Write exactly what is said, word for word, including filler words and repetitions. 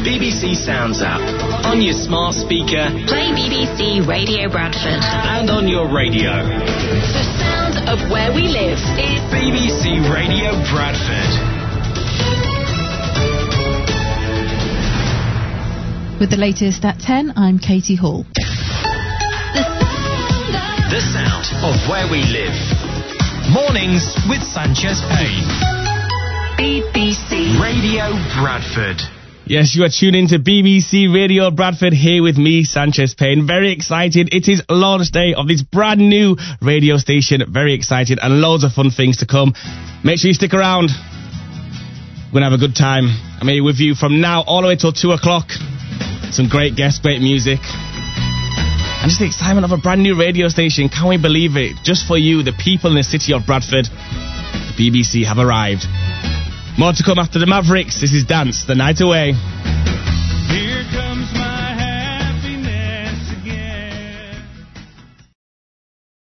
B B C Sounds app, on your smart speaker, play B B C Radio Bradford, and on your radio. The sound of where we live is B B C Radio Bradford. With the latest at ten, I'm Katie Hall. The sound of where we live. Mornings with Sanchez Payne. B B C Radio Bradford. Yes, you are tuned into B B C Radio Bradford, here with me, Sanchez Payne. Very excited. It is launch day of this brand new radio station. Very excited, and loads of fun things to come. Make sure you stick around. We're going to have a good time. I'm here with you from now all the way till two o'clock. Some great guests, great music. And just the excitement of a brand new radio station. Can we believe it? Just for you, the people in the city of Bradford, the B B C have arrived. More to come after the Mavericks. This is Dance the Night Away.